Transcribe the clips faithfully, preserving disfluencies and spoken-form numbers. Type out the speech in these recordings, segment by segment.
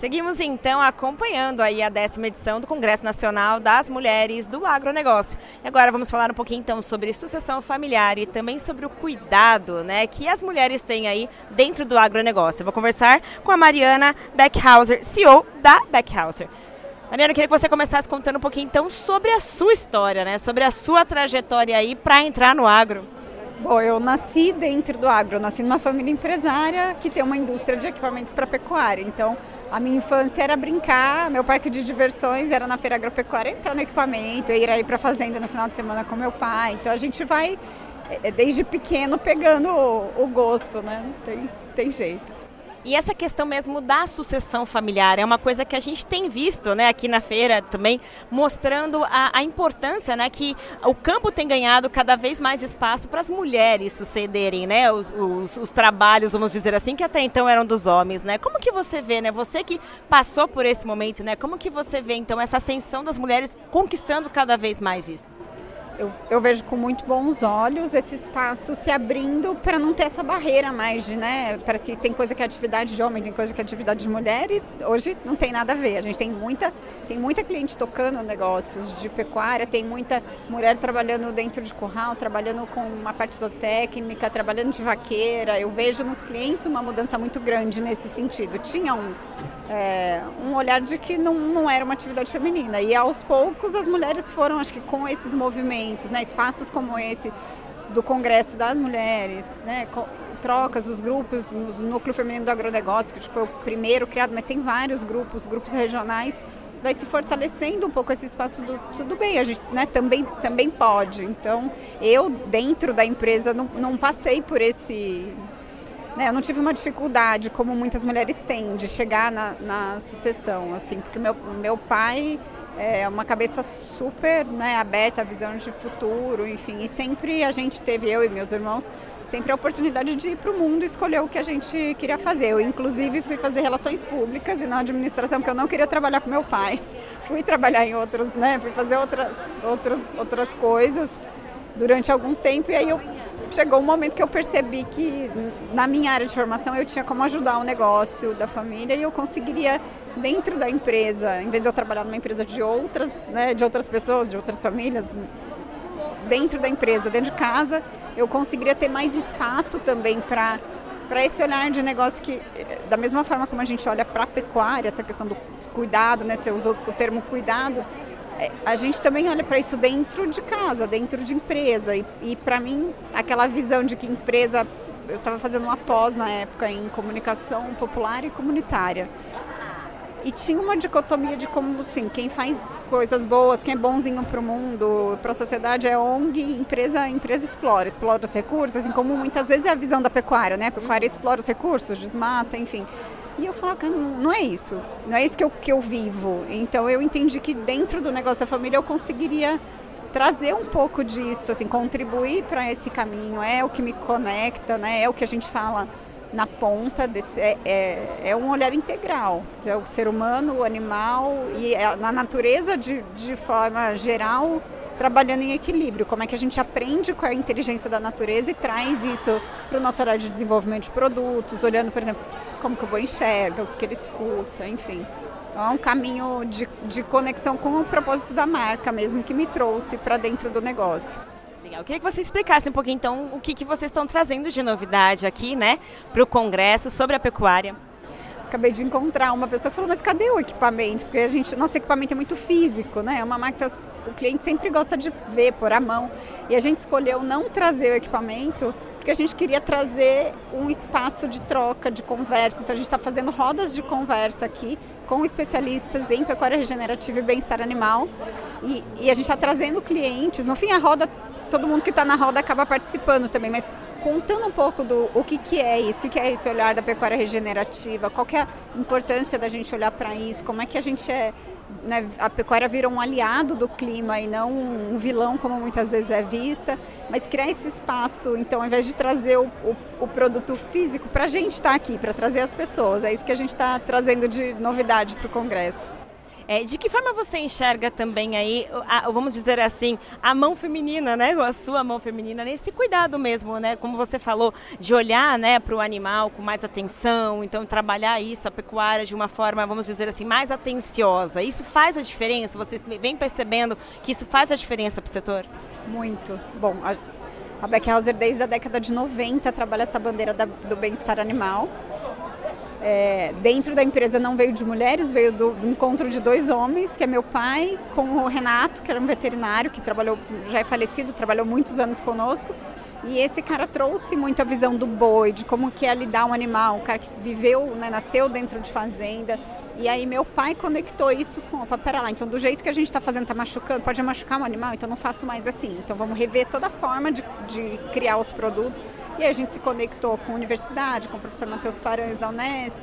Seguimos então acompanhando aí a décima edição do Congresso Nacional das Mulheres do Agronegócio. E agora vamos falar um pouquinho então sobre sucessão familiar e também sobre o cuidado, né, que as mulheres têm aí dentro do agronegócio. Eu vou conversar com a Mariana Beckhauser, C E O da Beckhauser. Mariana, eu queria que você começasse contando um pouquinho então sobre a sua história, né, sobre a sua trajetória aí para entrar no agro. Bom, eu nasci dentro do agro, eu nasci numa família empresária que tem uma indústria de equipamentos para pecuária. Então, a minha infância era brincar, meu parque de diversões era na feira agropecuária, entrar no equipamento, eu ir aí para a fazenda no final de semana com meu pai. Então, a gente vai, desde pequeno, pegando o, o gosto, né? Tem, tem jeito. E essa questão mesmo da sucessão familiar é uma coisa que a gente tem visto, né, aqui na feira também, mostrando a, a importância, né, que o campo tem ganhado cada vez mais espaço para as mulheres sucederem, né, os, os, os trabalhos, vamos dizer assim, que até então eram dos homens, né? Como que você vê, né, você que passou por esse momento, né, como que você vê então essa ascensão das mulheres conquistando cada vez mais isso? Eu, eu vejo com muito bons olhos esse espaço se abrindo para não ter essa barreira mais de, né? Parece que tem coisa que é atividade de homem, tem coisa que é atividade de mulher e hoje não tem nada a ver. A gente tem muita, tem muita cliente tocando negócios de pecuária, tem muita mulher trabalhando dentro de curral, trabalhando com uma parte zootécnica, trabalhando de vaqueira. Eu vejo nos clientes uma mudança muito grande nesse sentido. Tinha um, é, um olhar de que não, não era uma atividade feminina e aos poucos as mulheres foram, acho que com esses movimentos, né, espaços como esse do Congresso das Mulheres, né, trocas, os grupos, no Núcleo Feminino do Agronegócio, que foi o primeiro criado, mas tem vários grupos, grupos regionais, vai se fortalecendo um pouco esse espaço do tudo bem, a gente, né, também, também pode. Então, eu dentro da empresa não, não passei por esse... Né, eu não tive uma dificuldade, como muitas mulheres têm, de chegar na, na sucessão, assim, porque meu, meu pai... É uma cabeça super, né, aberta, a visão de futuro, enfim. E sempre a gente teve, eu e meus irmãos, sempre a oportunidade de ir para o mundo e escolher o que a gente queria fazer. Eu, inclusive, fui fazer relações públicas e na administração, porque eu não queria trabalhar com meu pai. Fui trabalhar em outros, né, fui fazer outras, outras, outras coisas durante algum tempo. E aí eu, chegou um momento que eu percebi que na minha área de formação eu tinha como ajudar o negócio da família e eu conseguiria, dentro da empresa, em vez de eu trabalhar numa empresa de outras, né, de outras pessoas, de outras famílias, dentro da empresa, dentro de casa, eu conseguiria ter mais espaço também para para esse olhar de negócio que, da mesma forma como a gente olha para a pecuária, essa questão do cuidado, né, você usou o termo cuidado, a gente também olha para isso dentro de casa, dentro de empresa. E, e para mim, aquela visão de que empresa... Eu estava fazendo uma pós na época em comunicação popular e comunitária. E tinha uma dicotomia de como, assim, quem faz coisas boas, quem é bonzinho para o mundo, para a sociedade é O N G, empresa, empresa explora, explora os recursos, assim como muitas vezes é a visão da pecuária, né? A pecuária explora os recursos, desmata, enfim... E eu falava, não é isso, não é isso que eu, que eu vivo. Então eu entendi que dentro do negócio da família eu conseguiria trazer um pouco disso, assim, contribuir para esse caminho. É o que me conecta, né? É o que a gente fala na ponta, desse, é, é, é um olhar integral. É o ser humano, o animal e a natureza de, de forma geral trabalhando em equilíbrio. Como é que a gente aprende com a inteligência da natureza e traz isso para o nosso horário de desenvolvimento de produtos, olhando, por exemplo, como que o boi enxerga, o que ele escuta, enfim. Então, é um caminho de, de conexão com o propósito da marca mesmo que me trouxe para dentro do negócio. Legal. Eu queria que você explicasse um pouquinho, então, o que, que vocês estão trazendo de novidade aqui, né, para o Congresso sobre a pecuária. Acabei de encontrar uma pessoa que falou, mas cadê o equipamento? Porque a gente, nosso equipamento é muito físico, né? É uma máquina que o cliente sempre gosta de ver, pôr a mão. E a gente escolheu não trazer o equipamento porque a gente queria trazer um espaço de troca, de conversa. Então a gente está fazendo rodas de conversa aqui com especialistas em pecuária regenerativa e bem-estar animal. E, e a gente está trazendo clientes. No fim, a roda, todo mundo que está na roda acaba participando também, mas contando um pouco do o que, que é isso, o que, que é esse olhar da pecuária regenerativa, qual que é a importância da gente olhar para isso, como é que a gente é, né, a pecuária vira um aliado do clima e não um vilão, como muitas vezes é vista, mas criar esse espaço, então, ao invés de trazer o, o, o produto físico, para a gente estar aqui, para trazer as pessoas, é isso que a gente está trazendo de novidade para o Congresso. É, de que forma você enxerga também aí, a, vamos dizer assim, a mão feminina, né? A sua mão feminina, nesse cuidado mesmo, né? Como você falou, de olhar, né, para o animal com mais atenção, então trabalhar isso, a pecuária de uma forma, vamos dizer assim, mais atenciosa. Isso faz a diferença? Vocês vem percebendo que isso faz a diferença para o setor? Muito. Bom, a, a Beckhauser desde a década de noventa trabalha essa bandeira da, do bem-estar animal. É, dentro da empresa não veio de mulheres, veio do, do encontro de dois homens, que é meu pai com o Renato, que era um veterinário que trabalhou, já é falecido, trabalhou muitos anos conosco. E esse cara trouxe muito a visão do boi, de como que é lidar um animal, um cara que viveu, né, nasceu dentro de fazenda. E aí meu pai conectou isso com, opa, pera lá, então do jeito que a gente está fazendo, está machucando, pode machucar um animal, então não faço mais assim. Então vamos rever toda a forma de, de criar os produtos. E aí a gente se conectou com a universidade, com o professor Matheus Paranhos da Unesp,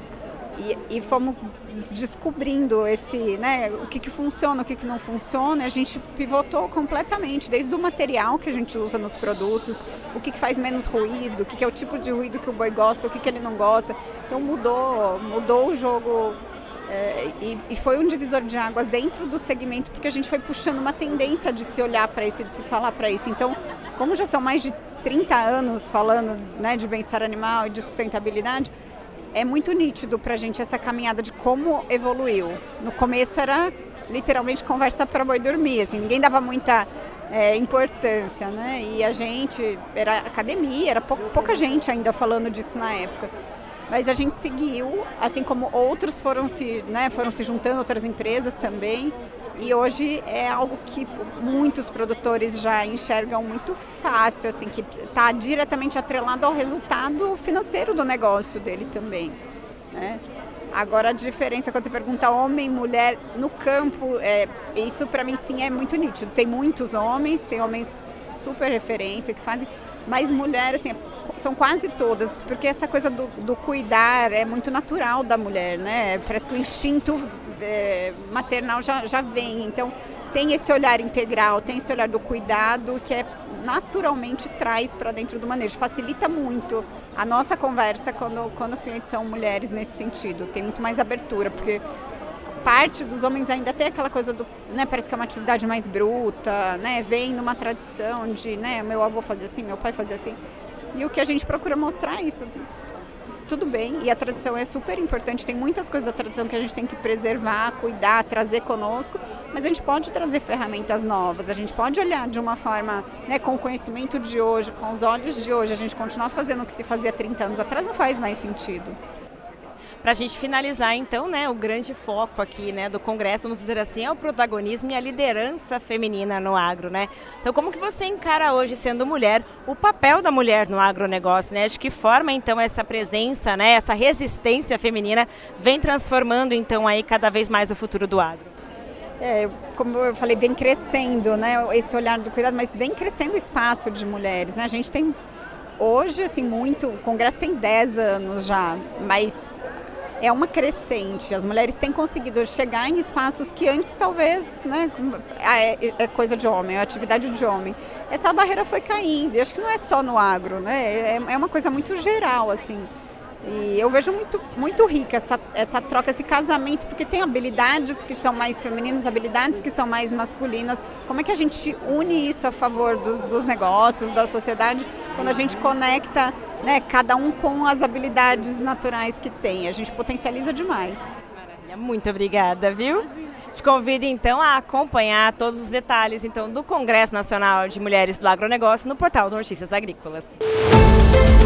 e, e fomos descobrindo esse, né, o que, que funciona, o que, que não funciona. A gente pivotou completamente, desde o material que a gente usa nos produtos, o que, que faz menos ruído, o que, que é o tipo de ruído que o boi gosta, o que, que ele não gosta. Então mudou, mudou o jogo. É, e, e foi um divisor de águas dentro do segmento, porque a gente foi puxando uma tendência de se olhar para isso e de se falar para isso. Então, como já são mais de trinta anos falando, né, de bem-estar animal e de sustentabilidade, é muito nítido para a gente essa caminhada de como evoluiu. No começo era literalmente conversa para boi dormir, assim, ninguém dava muita é, importância, né? E a gente, era academia, era pou, pouca gente ainda falando disso na época. Mas a gente seguiu, assim como outros foram se, né, foram se juntando, outras empresas também. E hoje é algo que muitos produtores já enxergam muito fácil, assim, que está diretamente atrelado ao resultado financeiro do negócio dele também, né? Agora a diferença quando você pergunta homem, mulher, no campo, é, isso para mim sim é muito nítido. Tem muitos homens, tem homens super referência que fazem, mas mulher, assim, são quase todas, porque essa coisa do, do cuidar é muito natural da mulher, né? Parece que o instinto é, maternal já, já vem, então tem esse olhar integral, tem esse olhar do cuidado que é, naturalmente traz para dentro do manejo, facilita muito a nossa conversa quando, quando os clientes são mulheres nesse sentido, tem muito mais abertura, porque parte dos homens ainda tem aquela coisa do, né, parece que é uma atividade mais bruta, né, vem numa tradição de, né, meu avô fazia assim, meu pai fazia assim, e o que a gente procura mostrar é isso. Tudo bem, e a tradição é super importante, tem muitas coisas da tradição que a gente tem que preservar, cuidar, trazer conosco, mas a gente pode trazer ferramentas novas, a gente pode olhar de uma forma, né, com o conhecimento de hoje, com os olhos de hoje, a gente continuar fazendo o que se fazia trinta anos atrás não faz mais sentido. Para a gente finalizar, então, né, o grande foco aqui, né, do Congresso, vamos dizer assim, é o protagonismo e a liderança feminina no agro, né? Então, como que você encara hoje, sendo mulher, o papel da mulher no agronegócio, né? De que forma, então, essa presença, né, essa resistência feminina vem transformando, então, aí cada vez mais o futuro do agro? É, como eu falei, vem crescendo, né, esse olhar do cuidado, mas vem crescendo o espaço de mulheres, né? A gente tem, hoje, assim, muito, o Congresso tem dez anos já, mas é uma crescente. As mulheres têm conseguido chegar em espaços que antes talvez, né, é, é coisa de homem, é atividade de homem. Essa barreira foi caindo, e acho que não é só no agro, né, é, é uma coisa muito geral, assim. E eu vejo muito, muito rica essa, essa troca, esse casamento, porque tem habilidades que são mais femininas, habilidades que são mais masculinas. Como é que a gente une isso a favor dos, dos negócios, da sociedade, quando a gente conecta, né, cada um com as habilidades naturais que tem? A gente potencializa demais. Maravilha, muito obrigada, viu? Te convido então a acompanhar todos os detalhes então do Congresso Nacional de Mulheres do Agronegócio no portal do Notícias Agrícolas.